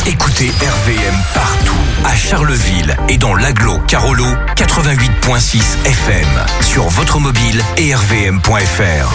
Écoutez RVM partout, à Charleville et dans l'agglo Carolo, 88.6 FM, sur votre mobile et rvm.fr.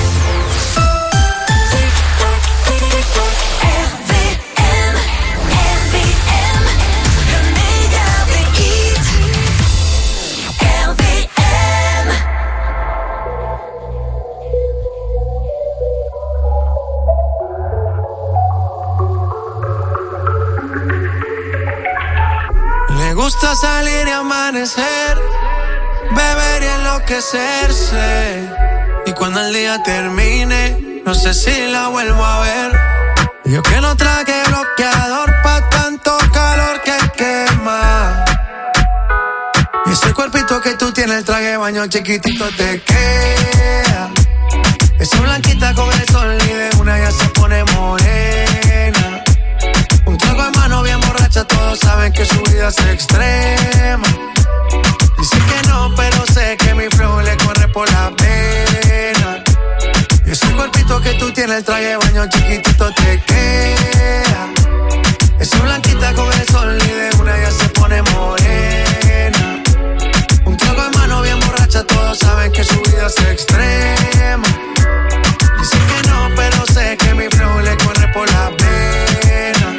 Me gusta salir y amanecer, beber y enloquecerse. Y cuando el día termine, no sé si la vuelvo a ver. Yo que no traje bloqueador pa' tanto calor que quema. Y ese cuerpito que tú tienes, el traje de baño chiquitito te queda. Esa blanquita con el sol y de una ya se pone morena. Un trago de mano bien borracha, todos saben que su vida es extrema. Dice que no, pero sé que mi flow le corre por la pena. Y ese cuerpito que tú tienes, el traje de baño chiquitito te queda. Esa blanquita con el sol y de una ya se pone morena. Un trago de mano bien borracha, todos saben que su vida es extrema. Dice que no, pero sé que mi flow le corre por la pena.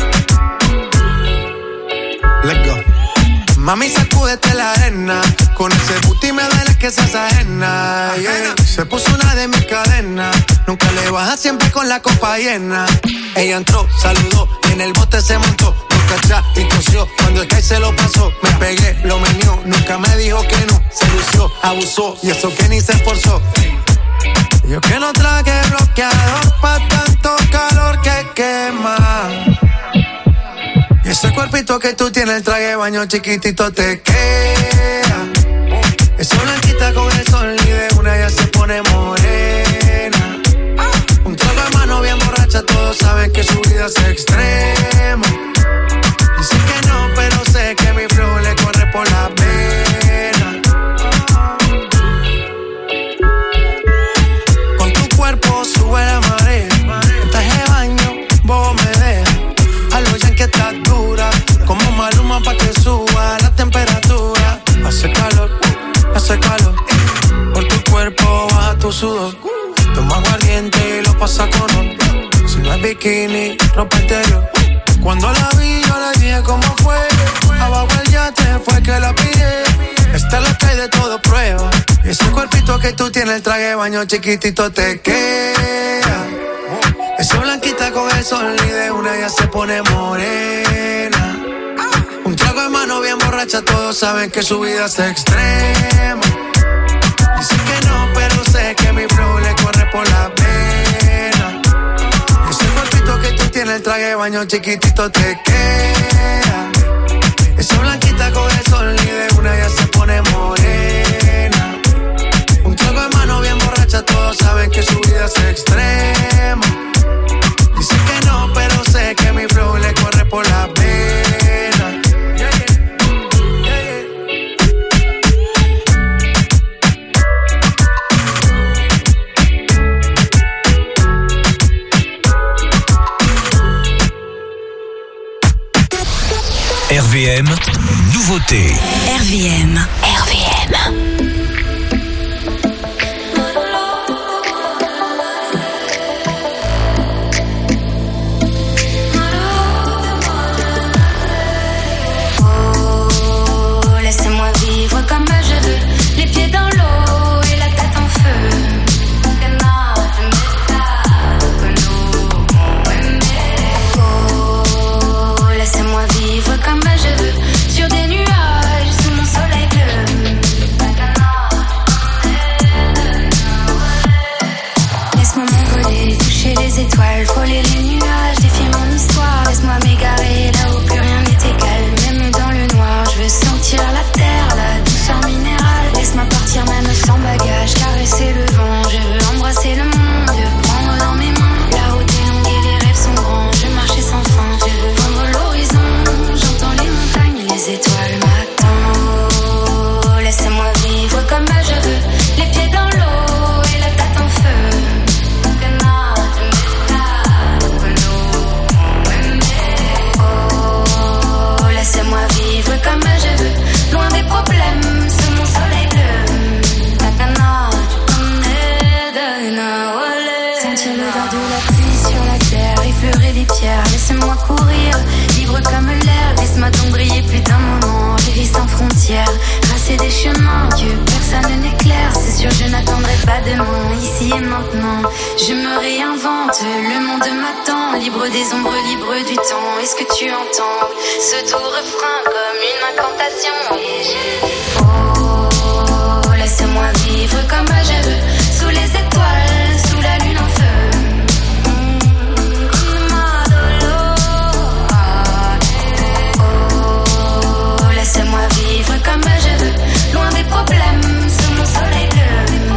Let's go. Mami, sacúdete la arena. Con ese booty me duele que seas ajena, yeah. Se puso una de mis cadenas. Nunca le baja, siempre con la copa llena. Ella entró, saludó y en el bote se montó. Nunca atrás y tosió. Cuando el que se lo pasó, me pegué, lo menió. Nunca me dijo que no. Se lució, abusó y eso que ni se esforzó. Yo que no traje bloqueador pa' tanto calor que quema. Y ese cuerpito que tú tienes, el traje de baño chiquitito te queda. Esa blanquita con el sol y de una ya se pone morena. Un trago de mano bien borracha, todos saben que su vida es extrema. Dice que no, pero sé que mi flow le corre por la pena. Con tu cuerpo sube la marea. En traje de baño, vos me dejas. A lo ya que estás dura, como Maluma pa' que suba la temperatura. Hace calor, por tu cuerpo baja tu sudor. Toma aguardiente y lo pasa con ron. Si no es bikini, ropa interior. Cuando la vi yo le dije cómo fue. Abajo el yate fue que la pillé. Esta es la que hay de todo prueba. Y ese cuerpito que tú tienes, el traje de baño chiquitito te queda. Esa blanquita con el sol y de una ya se pone morena. Un trago de mano bien borracha, todos saben que su vida es extrema. Dice que no, pero sé que mi flow le corre por la pena. Ese cuerpito que tú tienes, el traje de baño chiquitito te queda. Esa blanquita con el sol y de una ya se pone morena. Un trago de mano bien borracha, todos saben que su vida es extrema. Dice que no, pero sé que mi flow le corre por la pena. Yeah, yeah. Yeah, yeah. RVM, nouveauté. RVM. Comme je veux, les pieds dans l'eau et la tête en feu. Que no te metas con oh, laissez-moi vivre comme je veux, sur des nuages sous mon soleil bleu. Je me réinvente, le monde m'attend, libre des ombres, libre du temps. Est-ce que tu entends ce doux refrain comme une incantation? Et je dis oh, laisse-moi vivre comme je veux, sous les étoiles, sous la lune en feu. Oh, laisse-moi vivre comme je veux, loin des problèmes, sous mon soleil bleu.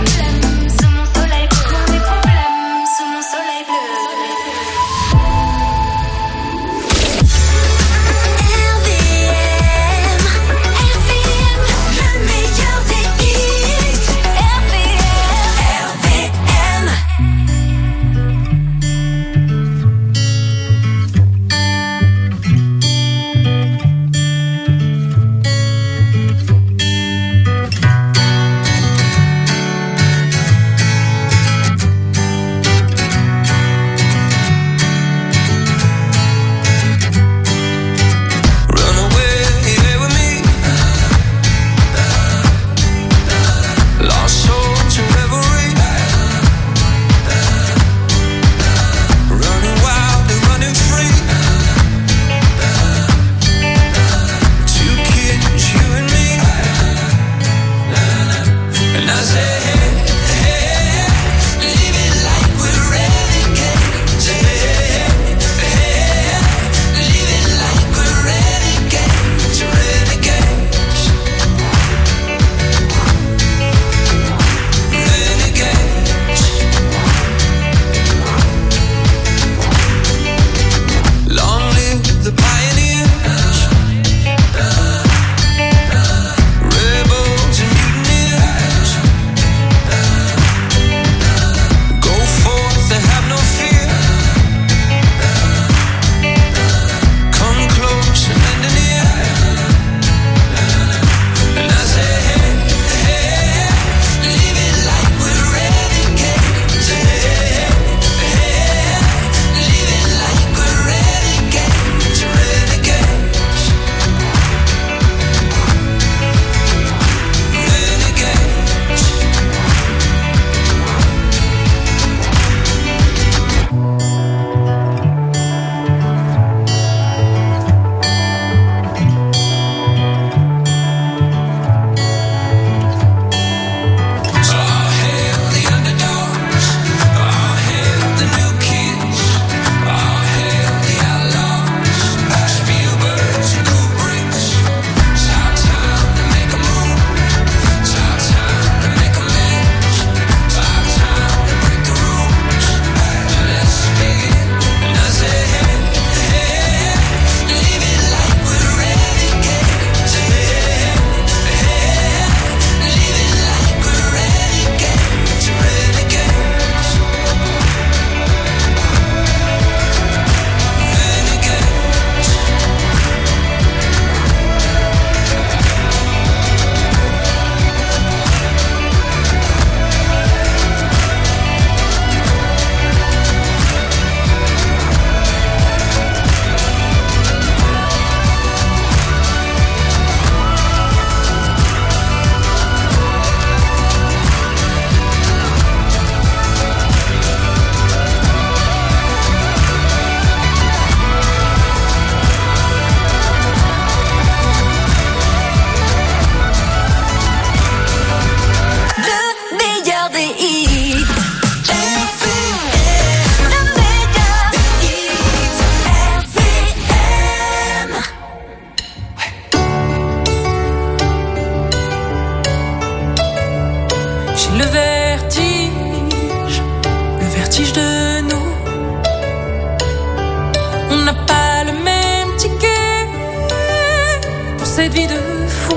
cette vie de fou.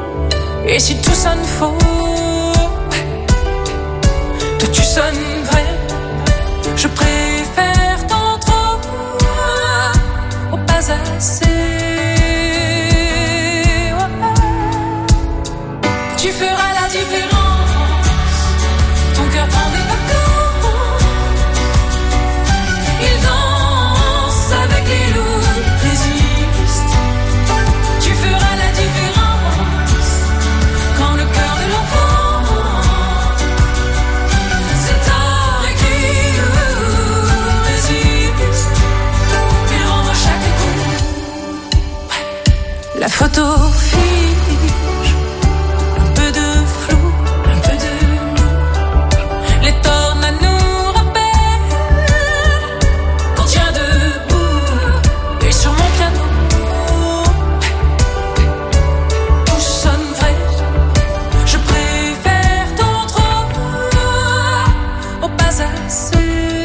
Et si tout sonne faux, toi tu sonnes vrai. Je préfère tant trop au pas assez. Tu feras la différence. Ton cœur prend des vacances. Il danse avec les loups, résiste. Tu feras la différence. Quand le cœur de l'enfant s'est arrêté. La photo fige, un peu de flou, un peu de nous. Les tornades nous rappellent qu'on tient debout. Et sur mon piano, tout sonne vrai. Je préfère d'autres au pas assez.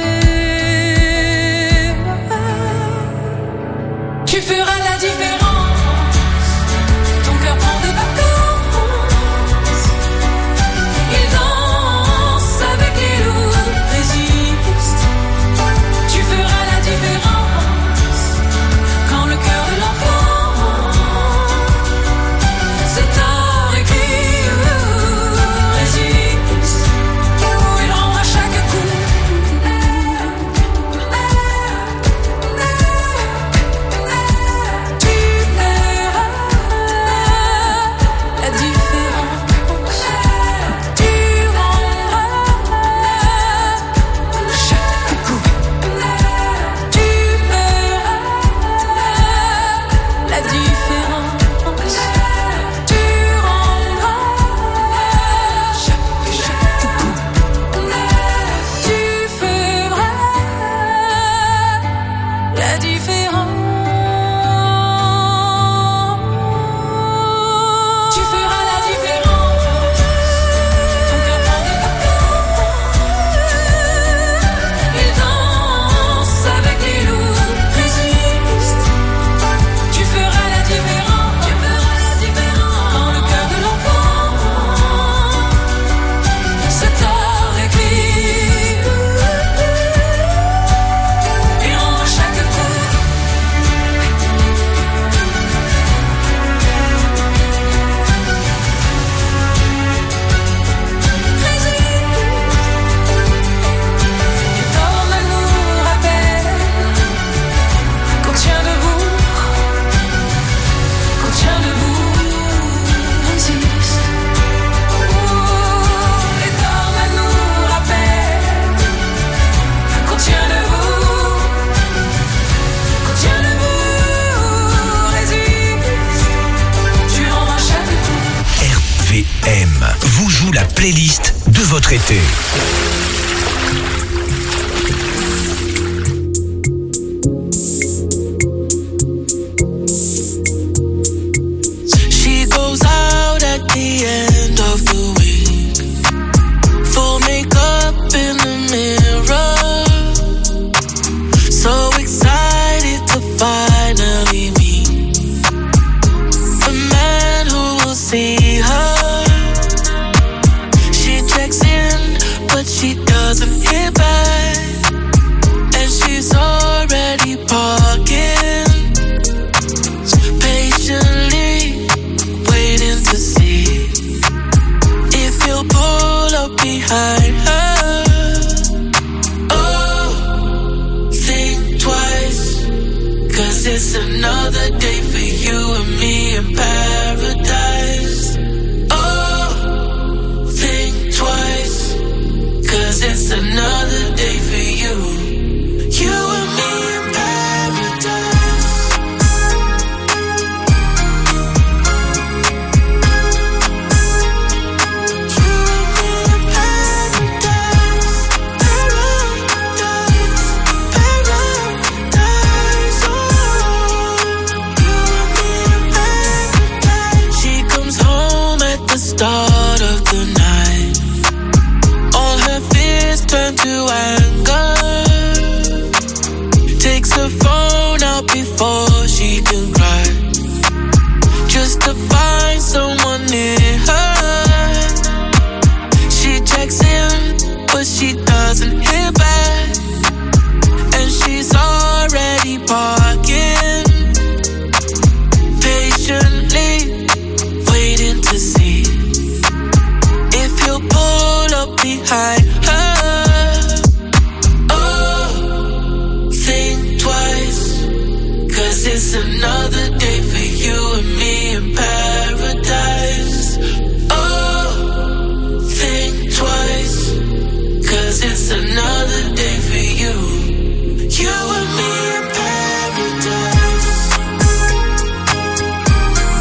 Tu feras la différence. Ton cœur prend des vacances. Il danse avec les loups, résiste. Tu feras la différence. Quand le cœur de l'enfant c'est tard écrit, résiste. Il rend à chaque coup. Tu verras la différence. Tu rendras chaque coup. Tu verras la différence. Tu rendras chaque coup. Tu feras la différence. Tu feras la différence. Ton cœur prend des vacances. Il danse avec les loups, résiste. Tu feras la différence. Tu feras la différence. Quand le cœur de l'enfant c'est tard écrit. Et en chaque coup. Les tornades nous rappellent qu'on tient debout, qu'on tient debout, résiste. Les tornades nous rappellent qu'on tient debout, résiste. Tu rends à chaque coup. RVM vous joue la playlist de votre été. She goes out at the end of the week. Full makeup in the mirror. So excited to finally meet the man who will see her. She checks in, but she doesn't hit back. And she's already parking. Patiently waiting to see if you'll pull up behind her. Oh, think twice, 'cause it's another day for you and me in paradise. Oh, think twice, 'cause it's another day for you and me in paradise. You and me in paradise, paradise, paradise. Oh, you and me in paradise. She comes home at the start of the night. All her fears turn to anger. Takes her phone out before she can cry, just to find someone near her. She checks in, but she doesn't hear back. And she's already parking. Patiently waiting to see if you'll pull up behind her. Oh, think twice, 'cause it's another day for you and me in paradise. Oh, think twice, 'cause it's another day for you and me in paradise.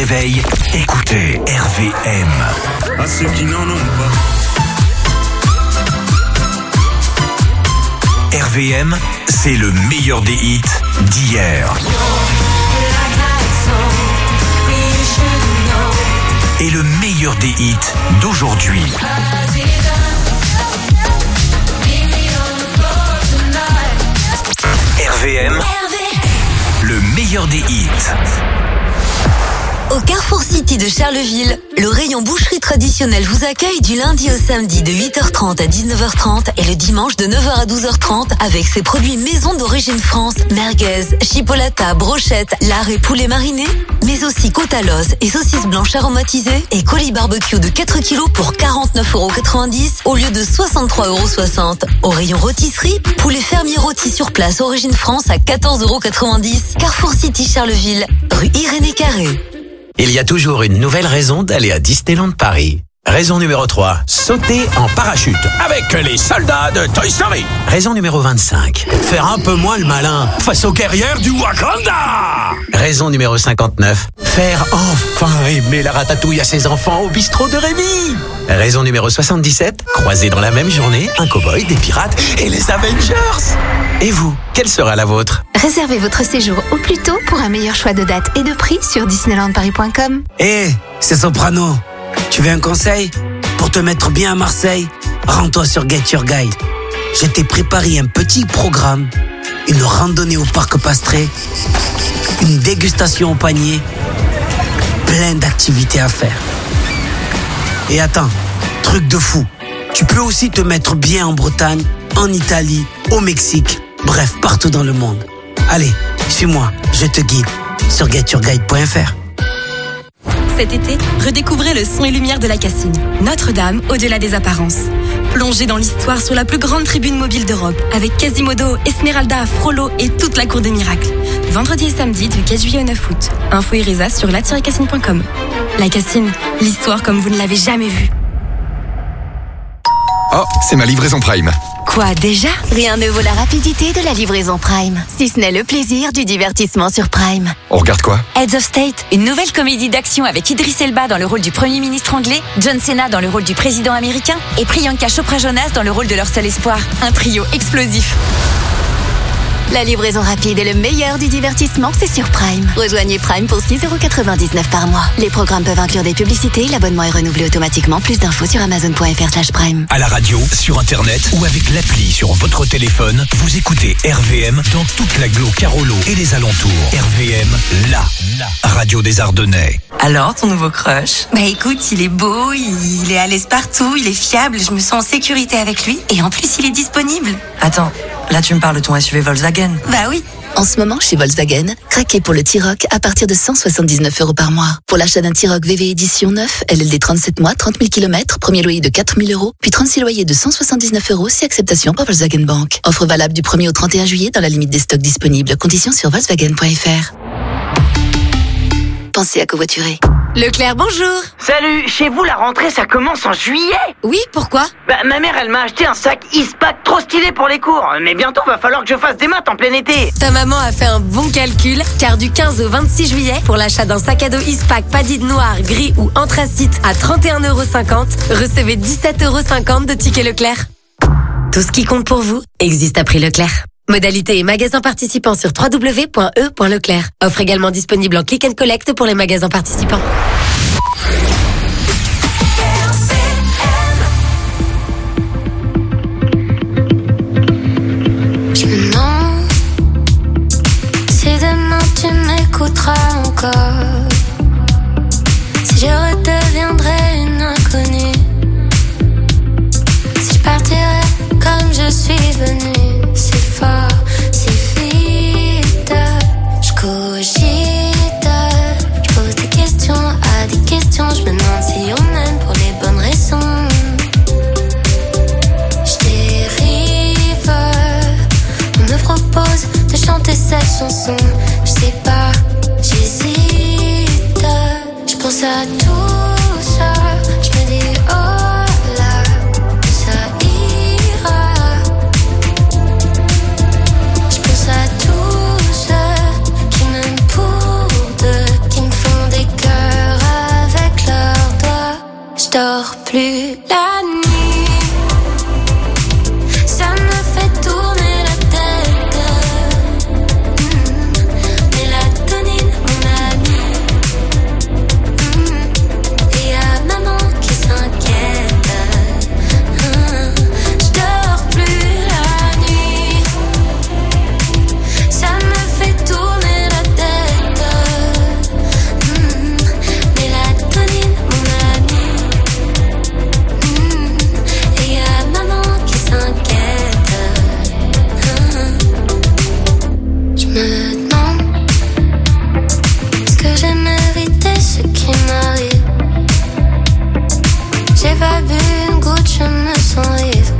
réveil, écoutez RVM. À ceux qui n'en ont pas. RVM, c'est le meilleur des hits d'hier. Et le meilleur des hits d'aujourd'hui. RVM, le meilleur des hits. Au Carrefour City de Charleville, le rayon boucherie traditionnelle vous accueille du lundi au samedi de 8h30 à 19h30 et le dimanche de 9h à 12h30 avec ses produits maison d'origine France, merguez, chipolata, brochettes, lard et poulet mariné, mais aussi côte à l'os et saucisses blanches aromatisées et colis barbecue de 4 kg pour 49,90€ au lieu de 63,60€. Au rayon rôtisserie, poulet fermier rôti sur place origine France à 14,90€. Carrefour City Charleville, rue Irénée Carré. Il y a toujours une nouvelle raison d'aller à Disneyland Paris. Raison numéro 3, sauter en parachute avec les soldats de Toy Story. Raison numéro 25, faire un peu moins le malin face aux guerrières du Wakanda. Raison numéro 59, faire enfin aimer la ratatouille à ses enfants au bistrot de Rémi. Raison numéro 77, croiser dans la même journée un cow-boy, des pirates et les Avengers. Et vous, quelle sera la vôtre ? Réservez votre séjour au plus tôt pour un meilleur choix de date et de prix sur disneylandparis.com. C'est Soprano. Tu veux un conseil ? Pour te mettre bien à Marseille, rends-toi sur Get Your Guide. Je t'ai préparé un petit programme, une randonnée au parc Pastré, une dégustation au panier, plein d'activités à faire. Et attends, truc de fou, tu peux aussi te mettre bien en Bretagne, en Italie, au Mexique, bref, partout dans le monde. Allez, suis-moi, je te guide sur getyourguide.fr. Cet été, redécouvrez le son et lumière de la Cassine. Notre-Dame, au-delà des apparences. Plongez dans l'histoire sur la plus grande tribune mobile d'Europe, avec Quasimodo, Esmeralda, Frollo et toute la cour des miracles. Vendredi et samedi du 4 juillet au 9 août. Info Iresa sur la-cassine.com. La Cassine, l'histoire comme vous ne l'avez jamais vue. Oh, c'est ma livraison Prime. Quoi déjà ? Rien ne vaut la rapidité de la livraison Prime. Si ce n'est le plaisir du divertissement sur Prime. On regarde quoi ? Heads of State, une nouvelle comédie d'action avec Idris Elba dans le rôle du Premier ministre anglais, John Cena dans le rôle du président américain et Priyanka Chopra Jonas dans le rôle de leur seul espoir. Un trio explosif. La livraison rapide et le meilleur du divertissement, c'est sur Prime. Rejoignez Prime pour 6,99€ par mois. Les programmes peuvent inclure des publicités, l'abonnement est renouvelé automatiquement. Plus d'infos sur amazon.fr/prime. À la radio, sur internet ou avec l'appli sur votre téléphone, vous écoutez RVM dans toute l'agglo Carolo et les alentours. RVM, la radio des Ardennais. Alors, ton nouveau crush ? Bah écoute, il est beau, il est à l'aise partout, il est fiable, je me sens en sécurité avec lui. Et en plus, il est disponible. Attends, là tu me parles de ton SUV Volkswagen ? Bah oui. En ce moment, chez Volkswagen, craquez pour le T-Roc à partir de 179€ par mois. Pour l'achat d'un T-Roc VV édition 9, LLD 37 mois, 30 000 km, premier loyer de 4 000 €, puis 36 loyers de 179€ si acceptation par Volkswagen Bank. Offre valable du 1er au 31 juillet dans la limite des stocks disponibles. Conditions sur volkswagen.fr. Pensez à covoiturer. Leclerc, bonjour. Salut, chez vous la rentrée ça commence en juillet. Oui, pourquoi ? Ma mère elle m'a acheté un sac Eastpak trop stylé pour les cours. Mais bientôt va falloir que je fasse des maths en plein été. Ta maman a fait un bon calcul, car du 15 au 26 juillet, pour l'achat d'un sac à dos Eastpak paddy noir, gris ou anthracite à 31,50€, recevez 17,50€ de tickets Leclerc. Tout ce qui compte pour vous existe à prix Leclerc. Modalité et magasins participants sur www.e.leclerc. Offre également disponible en click and collect pour les magasins participants. Je me demande si demain tu m'écouteras encore, si je redeviendrai une inconnue, si je partirai comme je suis venue. C'est fort, c'est vite. Je cogite, je pose des questions à des questions. Je me demande si on aime pour les bonnes raisons. Je dérive, on me propose de chanter cette chanson. Je sais pas, j'hésite. Je pense à tout ça, je me dis oh là, ça ira. À tous ceux qui m'aiment pour deux, qui me font des cœurs. plus la nuit. Ça me fait tourner la tête. Mélatonine, mon ami. Et y'a maman qui s'inquiète. Je dors plus la nuit. Ça me fait tourner la tête. Mélatonine, mon ami. Et y'a maman qui s'inquiète. Je me demande, est-ce que j'ai mérité ce qui m'arrive? J'ai pas bu une goutte, je me sens ivre.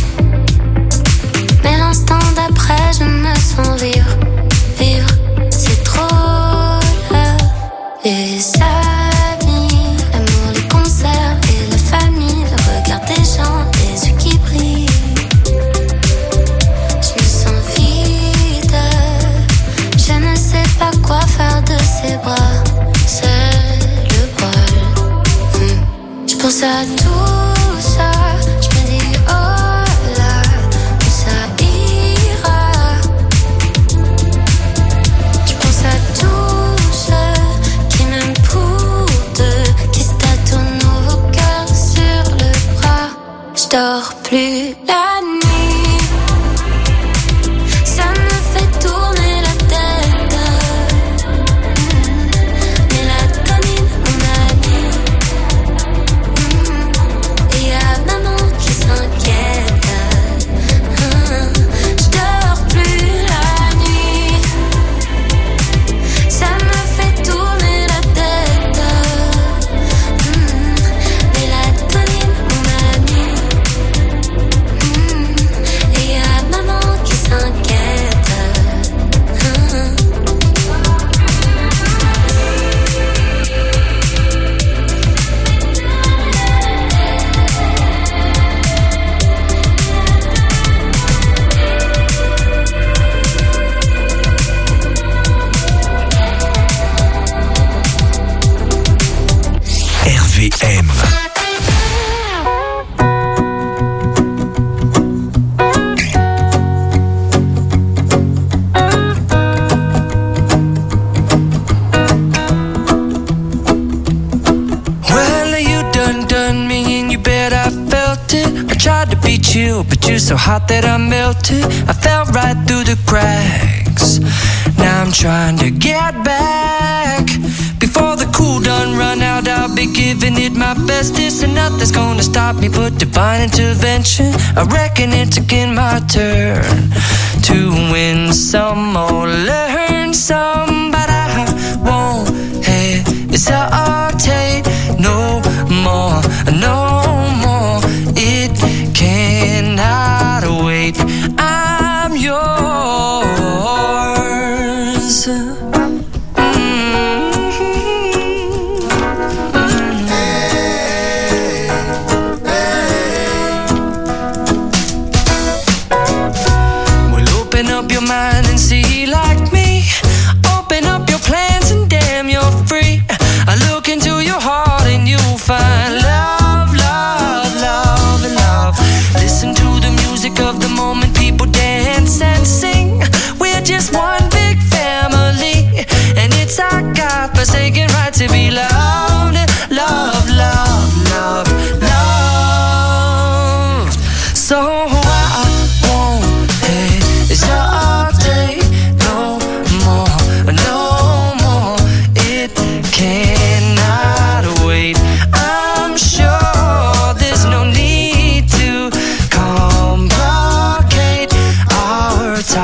Mais l'instant d'après, je me sens vivre. Vivre, c'est trop là. Les amis, l'amour, les concerts et la famille, le regard des gens, les yeux qui brillent. Je me sens vide. Je ne sais pas quoi faire de ces bras. C'est le bol. Je pense à tout ça. Je me dis oh là, où ça ira. Je pense à tous ceux qui m'aiment pour deux, qui se tatouent nos cœurs sur le bras. Je dors plus la nuit. Ça me fait tourner la tête. Mélatonine, mon ami. Et y'a maman qui s'inquiète. Je dors plus la nuit. Ça me fait tourner la tête. Mélatonine, mon ami. Et y'a maman qui s'inquiète. RVM. Well, you done me and you bet I felt it. I tried to be chill, but you're so hot that I melted. I fell right through the cracks. Now I'm trying to get back. Before the cool done run out, I'll be giving it my bestest. And nothing's gonna stop me but divine intervention. I reckon it's again my turn to win some or learn some. But I won't hesitate no more, no more. It cannot wait. I'm yours. Well, open up your mind and see like me. Open up your plans and damn, you're free. I look into your heart and you'll find love, love, love, and love. Listen to the music of the moment, people dance and sing. We're just one big family, and it's our God-forsaken right to be loved, love, love, love, loved. So I won't hesitate no more, no more. It cannot wait. I'm sure there's no need to complicate our time.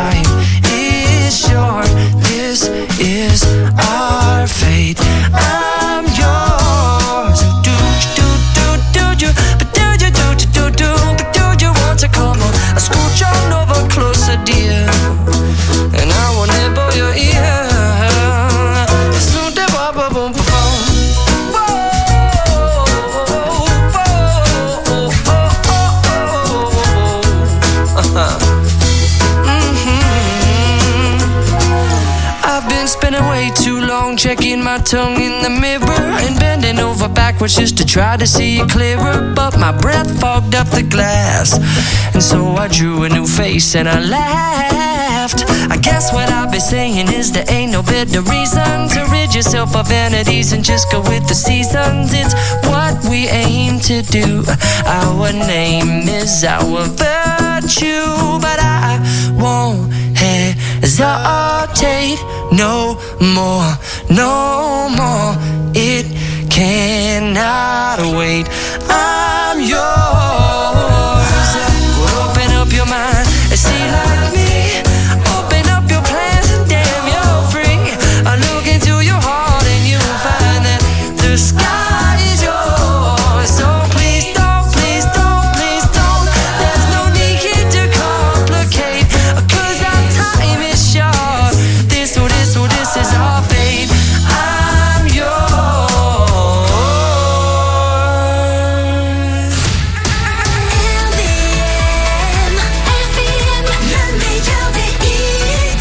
spending way too long checking my tongue in the mirror and bending over backwards just to try to see it clearer. But my breath fogged up the glass, and so I drew a new face and I laughed. I guess what I've been saying is there ain't no better reason to rid yourself of vanities and just go with the seasons. It's what we aim to do. Our name is our virtue, but I won't hesitate no more, no more. It cannot wait. I'm yours. Open up your mind and see like me. Open up your plans and damn, you're free. I look into your heart and you'll find that the sky is yours. So please don't, please don't, please don't. There's no need here to complicate, 'cause our time is short. This is our fate. I'm yours. RVM, le meilleur des hits.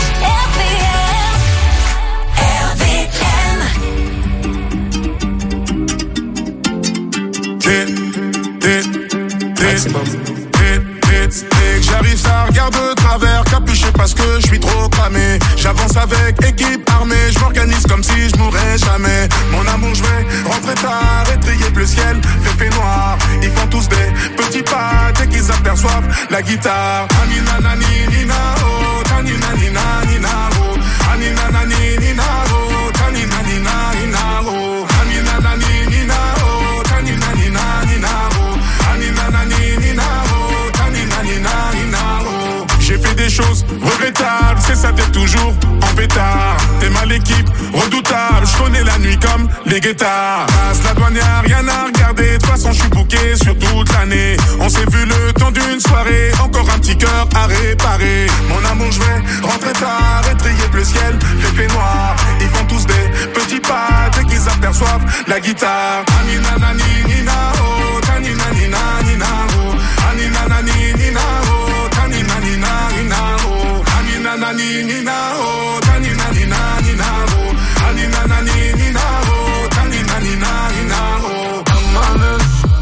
J'arrive, ça regarde de travers, capuché parce que je suis trop cramé. J'avance avec équipe armée, je m'organise comme si je mourrais jamais. Mon amour, je vais rentrer tard, étrier bleu ciel, fait noir. Ils font tous des petits pas dès qu'ils aperçoivent la guitare. Anina nani nina oh, tanina nina nina oh, anina nani nina oh, tanina nina nina oh, anina nani nina oh, tanina nina nina oh, anina nani nina oh, tanina nina nina oh. J'ai fait des choses regrettables, c'est ça d'être toujours en pétard. T'es mal équipe, redoutable, je connais la nuit comme les guettards. Passe la douane, y'a rien à regarder, de toute façon je suis booké sur toute l'année. On s'est vu le temps d'une soirée, encore un petit cœur à réparer. Mon amour, je vais rentrer tard, étrier bleu ciel, fait noir. Ils font tous des petits pas dès qu'ils aperçoivent la guitare. Anina nani nina oh, tanina nina nina oh, anina nani nina oh, tanina nina nina oh, anina nani nina oh, tanina nina nina oh, anina nani nina oh, tanina nina nina oh. I'm on it,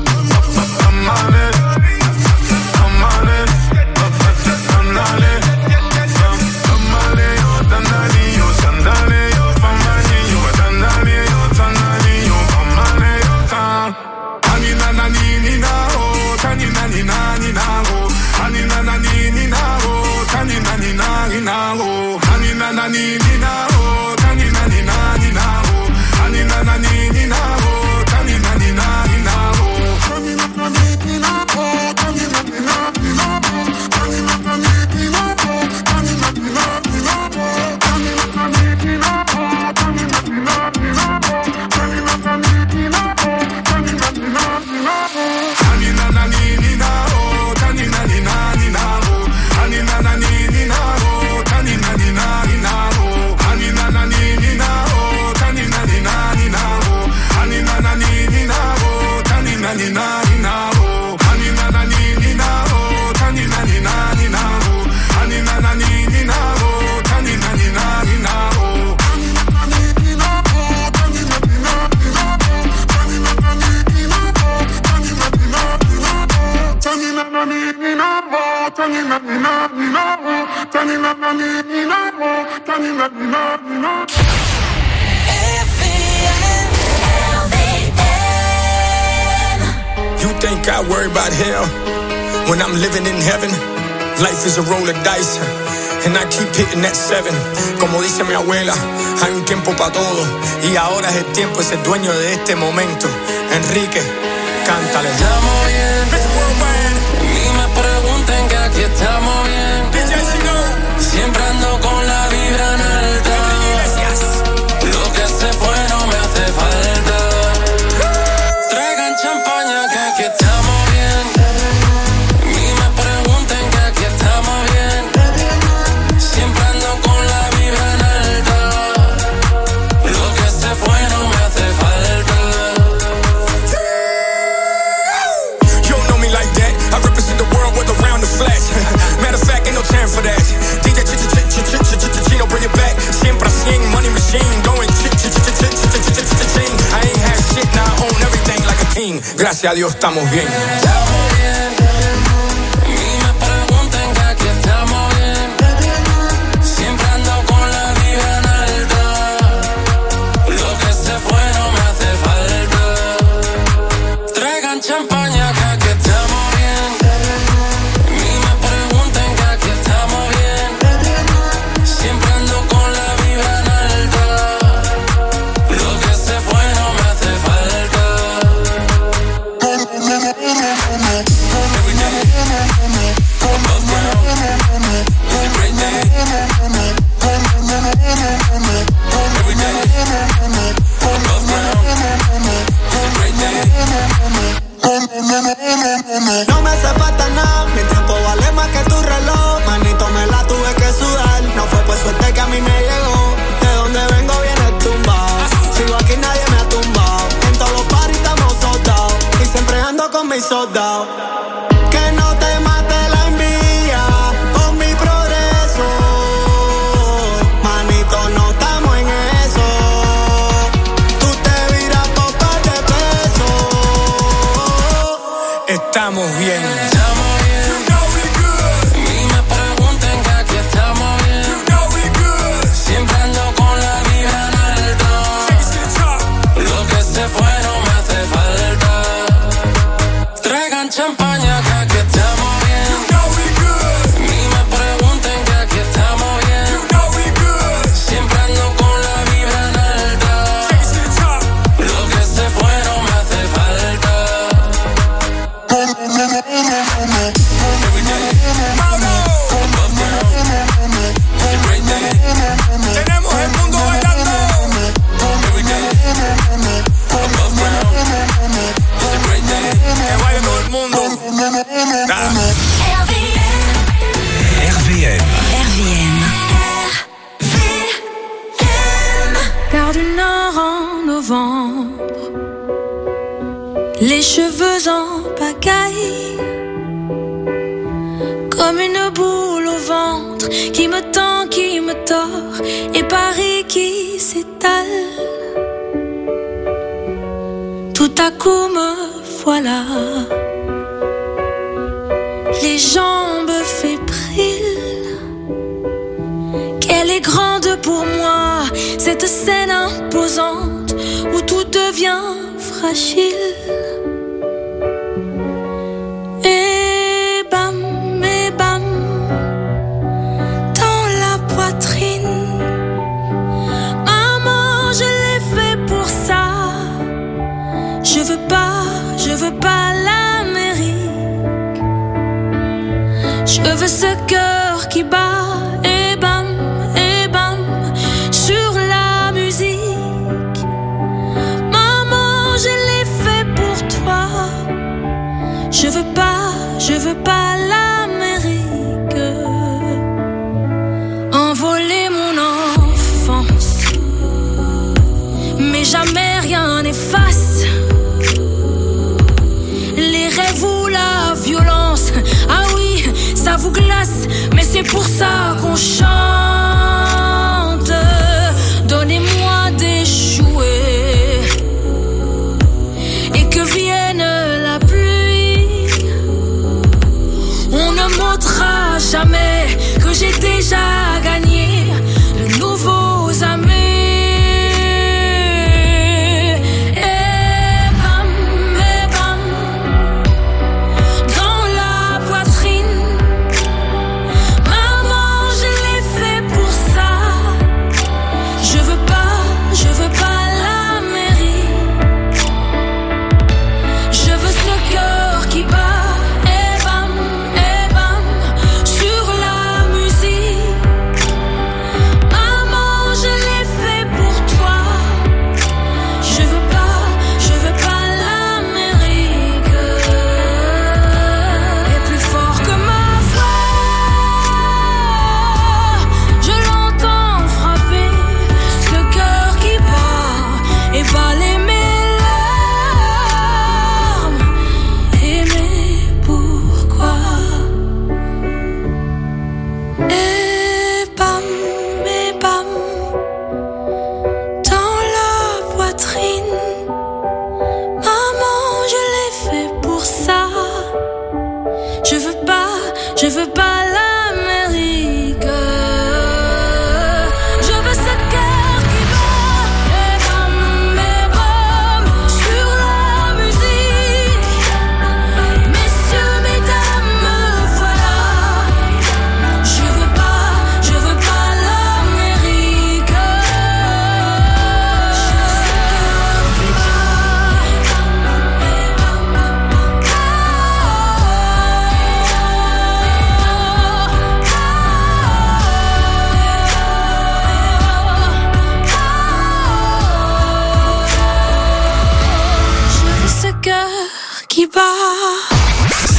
I'm on it, I'm on it, I'm on it, I'm on it, yo dandali, yo sandali, yo famani, yo dandali, yo sandali, yo famani, yo tan. Anina nani nina oh, tanina nina nina oh, anina nani nina oh, tanina nina nina oh, anina nani nina oh, tanina nina nina oh, anina nani nina oh, tanina nina nina oh, tanina nani nina oh, tanina nina nina oh, tanina nani nina oh, tanina nina nina oh, tanina nani nina oh, tanina nina nina oh, tanina nani nina oh, tanina nina nina oh, anina nani nina oh, tanina nina nina oh, anina nani nina oh, tanina nina nina oh, anina nani nina oh, tanina nina nina oh, anina nani nina oh, tanina nina nina oh, anina nani nina oh, tanina nina nina oh, anina nani nina oh, tanina nina nina oh, anina nani nina oh, tanina nina nina oh, tanina nani nina oh, tanina nina nina oh, tanina nani nina oh, tanina nina nina oh, tanina nani nina oh, tanina nina nina. You think I worry about hell when I'm living in heaven? Life is a roll of dice, and I keep hitting that 7. Como dice mi abuela, hay un tiempo para todo, y ahora es el tiempo de ser dueño de este momento. Enrique, cántale. Estamos bien, ni me pregunten que aquí estamos bien. Siempre ando con la vibra en alta. Lo que se fue no me hace falta. Traigan champaña que aquí estamos bien. Ni me pregunten que aquí estamos bien. Siempre ando con la vibra en alta. Lo que se fue no me hace falta. You don't know me like that. I represent the world with around the flash. Matter of fact, gracias a Dios estamos bien. Champaña, que aquí estamos bien. Ni me pregunten que aquí estamos bien. Siempre ando con la vibra en alta. Lo que se fue no me hace falta. Every day, above ground. It's a great day. Every day, above ground. It's a great day. No me hace falta nada, mi tiempo vale más que tu reloj. Manito, me la tuve que sudar. No fue por suerte que a mí me llegó. De donde vengo viene tumbado. Sigo aquí, nadie me ha tumbado. En todos los parties estamos soldados. Y siempre ando con mis soldados. Que no te mate la envidia con mi progreso. Manito, no estamos en eso. Tú te viras por par de pesos. Estamos bien. Estamos bien. You know we good. Ni me pregunten que aquí estamos bien. You know we good. Siempre ando con la vibra en alta. Lo que se fue no me hace falta. Traigan champaña que aquí estamos bien. You know we good. Ni me pregunten que aquí estamos bien. You know we good. Siempre ando con la vibra en alta. Lo que se fue no me hace falta. Every day, above ground. It's a great day. Tenemos el mundo bailando. Every day, above ground. It's a great day. Que baile todo el mundo. RVM. Gare du Nord en novembre, les cheveux en pagaille, comme une boule au ventre qui me tend, qui me tord, et Paris qui s'étale. Tout à coup me voilà, les jambes fébriles. Qu'elle est grande pour moi, cette scène imposante où tout devient fragile. Et bam, dans la poitrine. Maman, je l'ai fait pour ça. Je veux pas l'Amérique. Je veux ce cœur qui bat. Et bam, sur la musique. Maman, je l'ai fait pour toi. Je veux pas l'Amérique. Envoler mon enfance, mais jamais rien n'efface les rêves ou la violence. Ah oui, ça vous glace, mais c'est pour ça qu'on chante. Donnez-moi des jouets et que vienne la pluie. On ne montrera jamais que j'ai déjà gagné de nouveaux amis. Et bam, dans la poitrine. Maman, je l'ai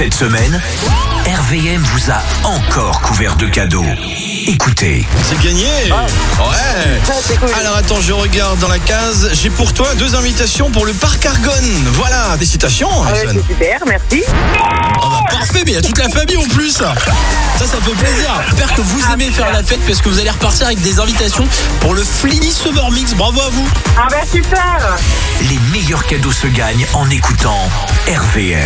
Cette semaine, RVM vous a encore couvert de cadeaux. Écoutez. C'est gagné. Ouais. C'est cool. Alors attends, je regarde dans la case. J'ai pour toi 2 invitations pour le parc Argonne. Voilà, des citations. C'est super, merci. Parfait, mais il y a toute la famille en plus. Ça fait plaisir. J'espère que vous aimez faire la fête parce que vous allez repartir avec des invitations pour le Flini Summer Mix. Bravo à vous. Ah ben super. Les meilleurs cadeaux se gagnent en écoutant RVM.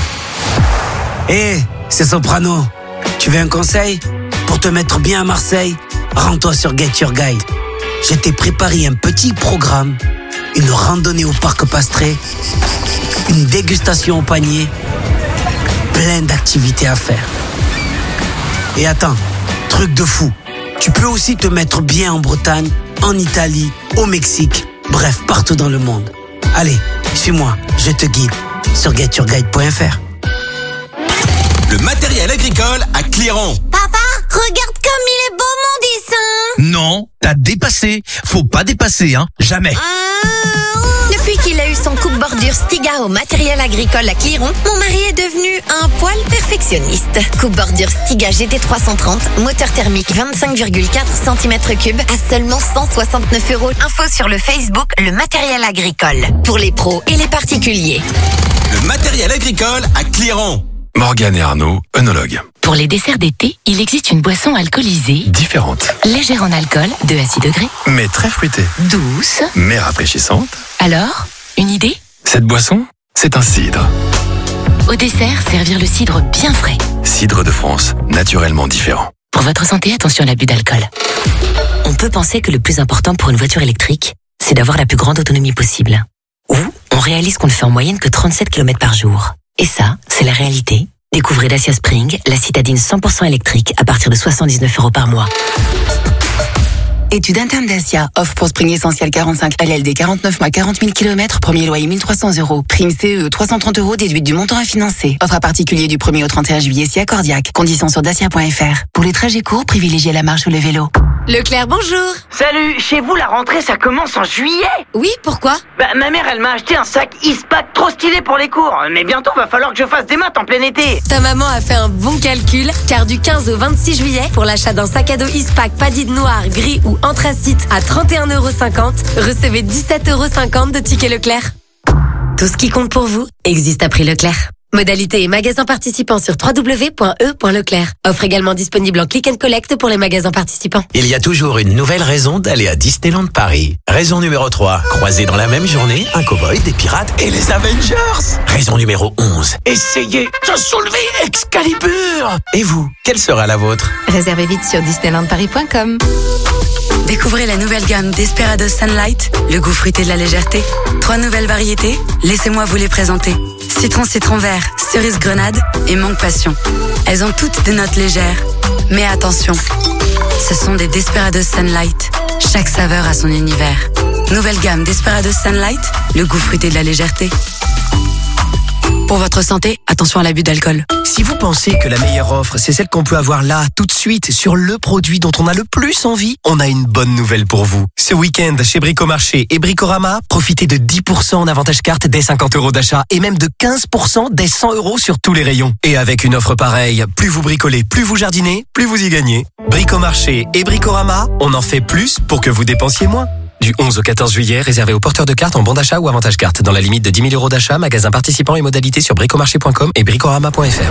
C'est Soprano. Tu veux un conseil? Pour te mettre bien à Marseille, rends-toi sur Get Your Guide. Je t'ai préparé un petit programme, une randonnée au parc Pastré, une dégustation au panier, plein d'activités à faire. Et attends, truc de fou, tu peux aussi te mettre bien en Bretagne, en Italie, au Mexique, bref, partout dans le monde. Allez, suis-moi, je te guide sur getyourguide.fr. Le matériel agricole à Cléron. Papa, regarde comme il est beau mon dessin. Non, t'as dépassé. Faut pas dépasser, hein. Jamais. Depuis qu'il a eu son coupe-bordure Stiga au matériel agricole à Cléron, mon mari est devenu un poil perfectionniste. Coupe-bordure Stiga GT330, moteur thermique 25,4 cm3 à seulement 169 €. Info sur le Facebook Le Matériel Agricole. Pour les pros et les particuliers. Le matériel agricole à Cléron. Morgane et Arnaud, œnologues. Pour les desserts d'été, il existe une boisson alcoolisée Différente. légère en alcool, 2 à 6 degrés, Mais très fruitée. douce. Mais rafraîchissante. Alors, une idée? Cette boisson, c'est un cidre. Au dessert, servir le cidre bien frais. Cidre de France, naturellement différent. Pour votre santé, attention à l'abus d'alcool. On peut penser que le plus important pour une voiture électrique, c'est d'avoir la plus grande autonomie possible. Ou on réalise qu'on ne fait en moyenne que 37 km par jour. Et ça, c'est la réalité. Découvrez Dacia Spring, la citadine 100% électrique à partir de 79 € par mois. Étude interne Dacia. Offre pour Spring Essentiel 45 LLD 49 mois 40 000 km. Premier loyer 1300 €. Prime CE 330 € déduite du montant à financer. Offre à particulier du 1er au 31 juillet si accordiaque. Conditions sur dacia.fr. Pour les trajets courts, privilégiez la marche ou le vélo. Leclerc, bonjour. Salut, chez vous la rentrée ça commence en juillet. Oui, pourquoi? Ma mère elle m'a acheté un sac Eastpak trop stylé pour les cours. Mais bientôt va falloir que je fasse des maths en plein été. Ta maman a fait un bon calcul, car du 15 au 26 juillet, pour l'achat d'un sac à dos Eastpak Padid noir, gris ou anthracite à 31,50 €, recevez 17,50 € de tickets Leclerc. Tout ce qui compte pour vous existe à prix Leclerc. Modalité et magasins participants sur www.e.leclerc. Offre également disponible en click and collect pour les magasins participants. Il y a toujours une nouvelle raison d'aller à Disneyland Paris. Raison numéro 3, croiser dans la même journée un cow-boy, des pirates et les Avengers. Raison numéro 11, essayez de soulever Excalibur. Et vous, quelle sera la vôtre? Réservez vite sur disneylandparis.com. Découvrez la nouvelle gamme Desperados Sunlight, le goût fruité de la légèreté. 3 nouvelles variétés, laissez-moi vous les présenter. Citron vert, cerise grenade et mangue passion. Elles ont toutes des notes légères. Mais attention, ce sont des Desperados Sunlight. Chaque saveur a son univers. Nouvelle gamme Desperados Sunlight, le goût fruité de la légèreté. Pour votre santé, attention à l'abus d'alcool. Si vous pensez que la meilleure offre, c'est celle qu'on peut avoir là, tout de suite, sur le produit dont on a le plus envie, on a une bonne nouvelle pour vous. Ce week-end, chez Bricomarché et Bricorama, profitez de 10% en avantage carte dès 50 € d'achat et même de 15% dès 100 € sur tous les rayons. Et avec une offre pareille, plus vous bricolez, plus vous jardinez, plus vous y gagnez. Bricomarché et Bricorama, on en fait plus pour que vous dépensiez moins. Du 11 au 14 juillet, réservé aux porteurs de cartes en bon d'achat ou avantage carte. Dans la limite de 10 000 € d'achat, magasin participant et modalités sur bricomarché.com et bricorama.fr.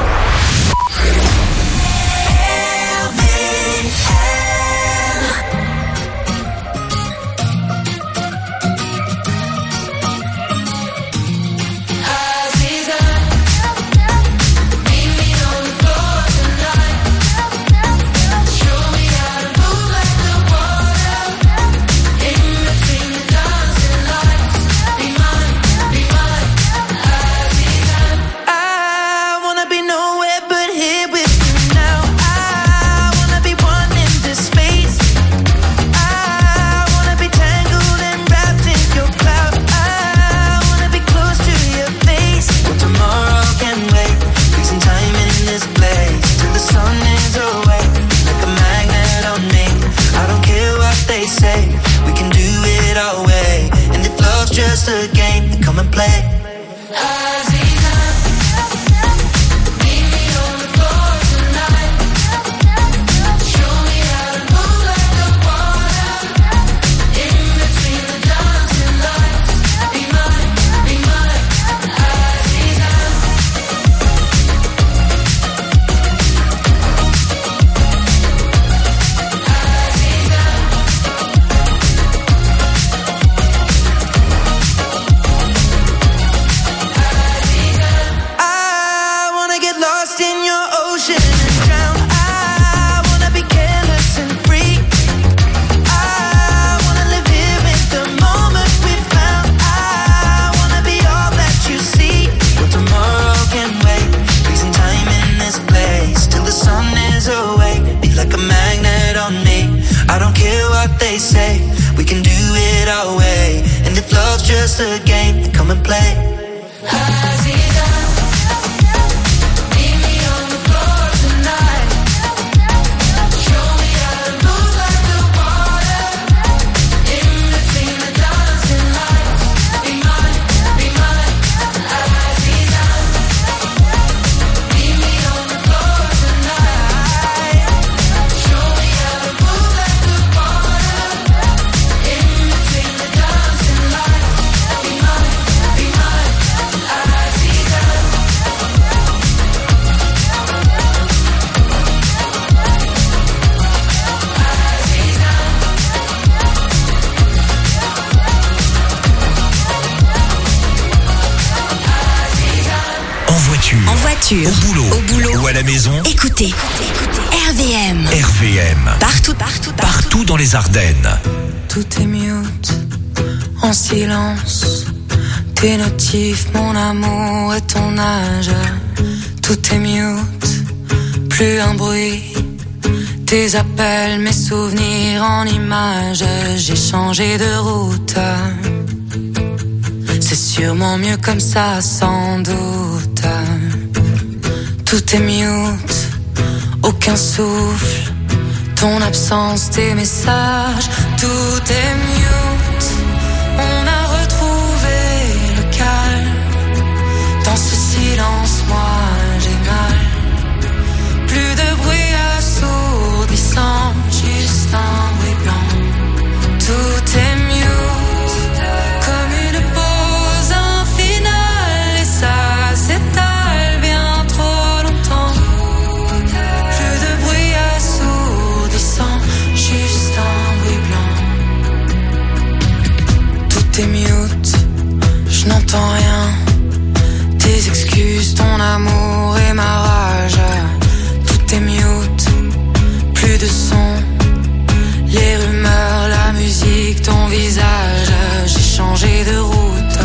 Just a game, come and play. say we can do it our way. And if love's just a game, then come and play. Au boulot ou à la maison. Écoutez RVM. RVM. Partout dans les Ardennes. Tout est mute, en silence. Tes notifs, mon amour et ton âge. Tout est mute, plus un bruit. Tes appels, mes souvenirs en images. J'ai changé de route. C'est sûrement mieux comme ça, sans doute. Tout est mute, aucun souffle, ton absence, tes messages, tout est mute. On a retrouvé le calme, dans ce silence, moi j'ai mal. Plus de bruit assourdissant, juste un bruit blanc. Tout est mute, comme une pause infinale, et ça s'éteint. T'es mute, je n'entends rien. Tes excuses, ton amour et ma rage. Tout est mute, plus de son. Les rumeurs, la musique, ton visage. J'ai changé de route.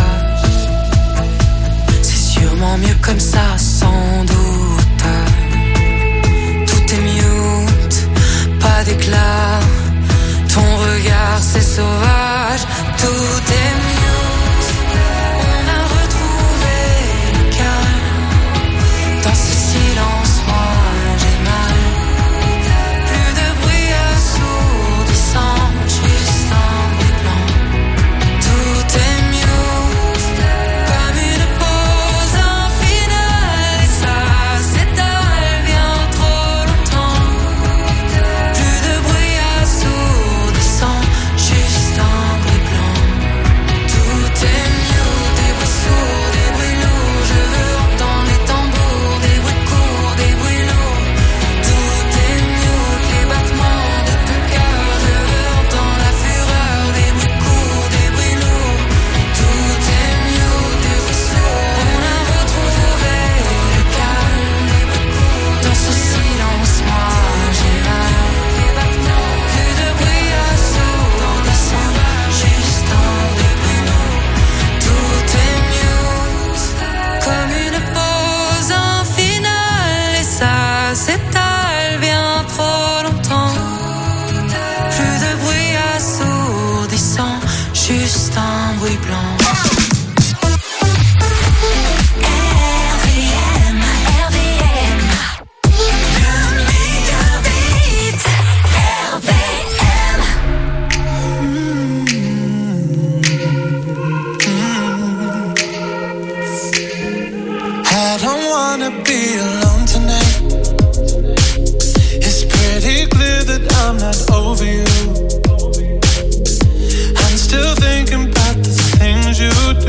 C'est sûrement mieux comme ça, sans doute. Tout est mute, pas d'éclat. Ton regard, c'est sauvage. Tout est mute, on a retrouvé le calme. Dans ce silence, moi j'ai mal. Plus de bruit assourdissant, juste un bruit blanc. Tout est mute, comme une pause infinale. Et ça s'étale bien trop longtemps. Plus de bruit assourdissant, juste un bruit blanc. Tout est mute, des bruits sourds, des bruits lourds. Je veux entendre les tambours, des bruits courts, des bruits lourds. Tout est mute, les battements de ton cœur. Je veux entendre la fureur, des bruits courts, des bruits lourds. Tout est mute, des bruits sourds. On a retrouvé le calme, des bruits courts. Dans ce silence, moi j'ai mal. Les battements, plus de bruit assourdissant, juste un bruit blanc. Tout est mute, comme une pause infinale, et ça s'étale bien trop longtemps. Plus de bruit assourdissant, juste un bruit blanc. RVM, RVM, le meilleur beat, RVM. I don't wanna be alone tonight. It's pretty clear that I'm not over you. I'm still thinking about the things you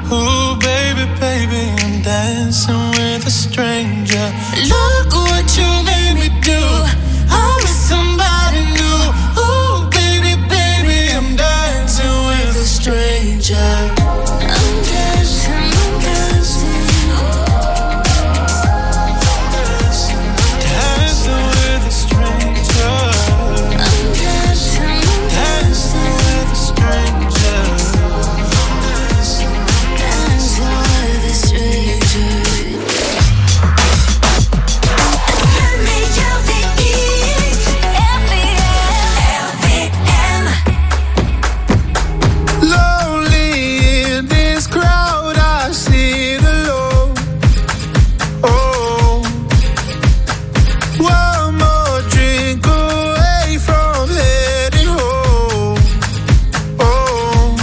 Ooh, baby, baby, I'm dancing with a stranger. Look what you made me do. I'm with somebody new. Ooh, baby, baby, I'm dancing with a stranger. I'm dancing, I'm dancing. Dancing with a stranger. I'm dancing, dancing with a stranger. Dancing with a stranger. Le meilleur des hits, RVM. Lonely in this crowd, I sit alone. Oh, one more drink away from heading home. Oh,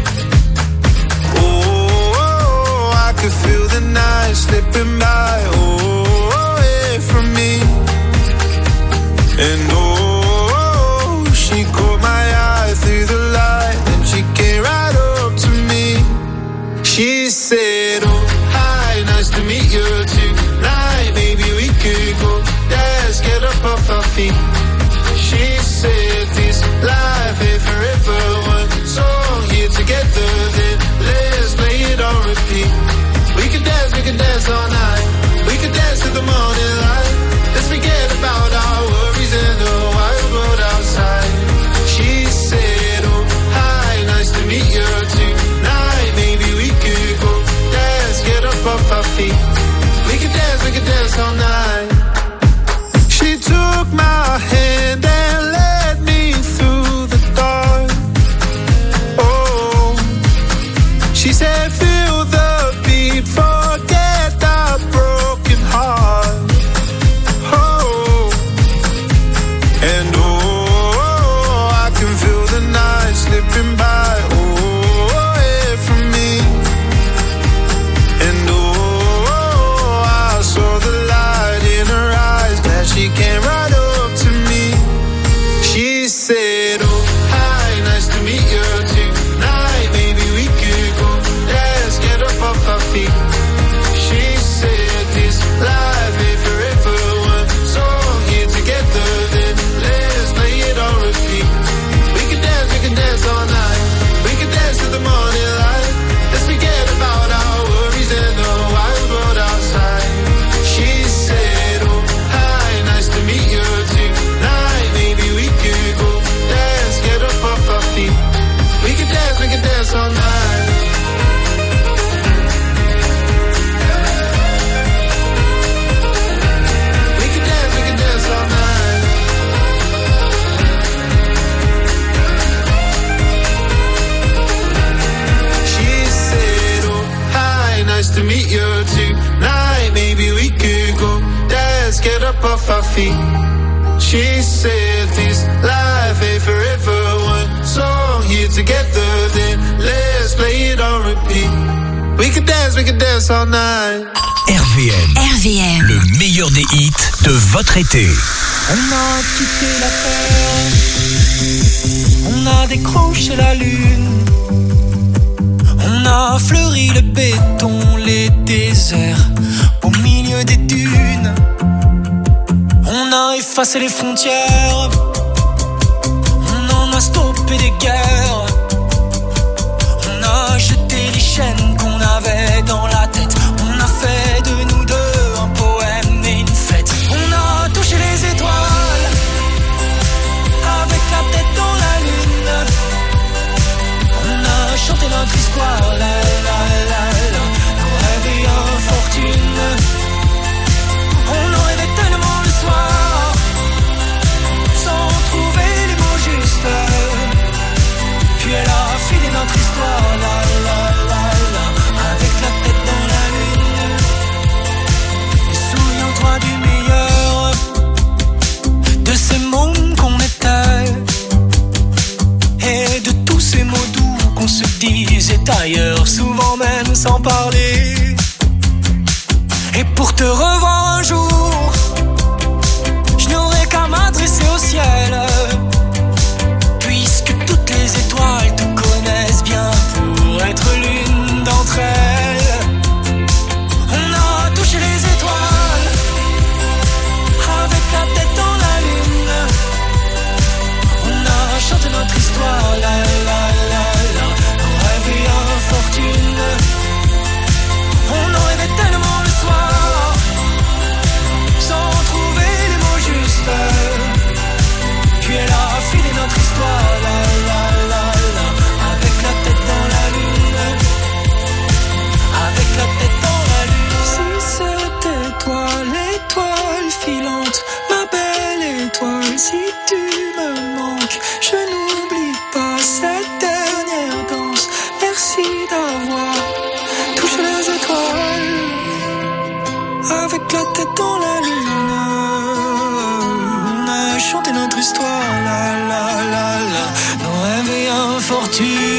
oh, I could feel the night slipping by. Oh, away from me. And oh, she caught my eye through the light, and she came right up to me. She said, oh, hi, nice to meet you tonight. Maybe we could go dance, get up off our feet. She said, this life ain't forever. One song here together, then let's play it on repeat. We could dance all night. We could dance to the morning light. Let's forget about our worries in the wild world outside. She said, oh, hi, nice to meet you tonight. Maybe we could go dance, get up off our feet. We could dance all night. She took my hand and led me through the dark. Oh, she said, feel the beat, forget the broken heart. Oh, and oh, I can feel the night slipping by. Oh, away from me. And oh, I saw the light in her eyes. Glad she came right up to me. She said, oh, hi, nice to meet you tonight. Maybe we could go dance, get up off our feet. She said, this life ain't forever. One song here together, then let's play it on repeat. We can dance all night. We can dance to the morning light. Let's forget about our worries and the wild world outside. She said, oh, hi, nice to meet you tonight. Maybe we could go dance, get up off our feet. We can dance all night. We can dance all night. She said, oh, hi, nice to meet you tonight. Maybe we could go dance, get up off our feet. She said, this life ain't forever. One song here together, then let's play it on repeat. We can dance all night. RVM. Le meilleur des hits de votre été. On a quitté la terre, on a décroché la lune, on a fleuri le béton, les déserts au milieu des dunes. On a effacé les frontières, on en a stoppé des guerres, on a jeté les chaînes qu'on avait dans la tête, on a fait de nous deux un poème et une fête. On a touché les étoiles avec la tête dans la lune, on a chanté notre histoire, la la la la, nos rêves et infortune. On en rêvait tellement le soir, sans trouver les mots justes. Puis elle a filé notre histoire, la la la la. parti.